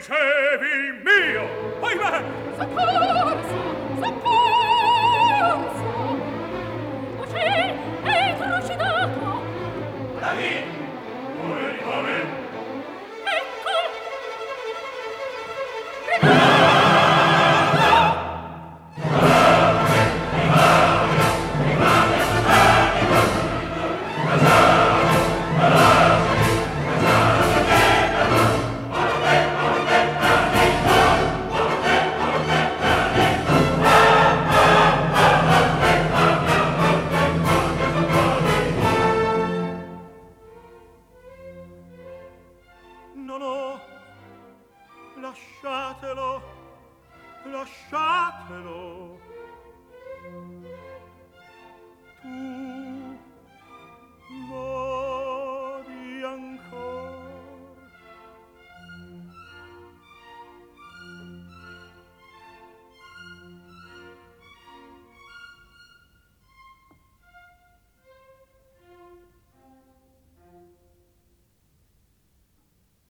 dicevi mio, ahimè! Soccorso! Soccorso! Uccì! È trucidato! Da chi? Come di come? Ecco! No, no, lasciatelo, lasciatelo.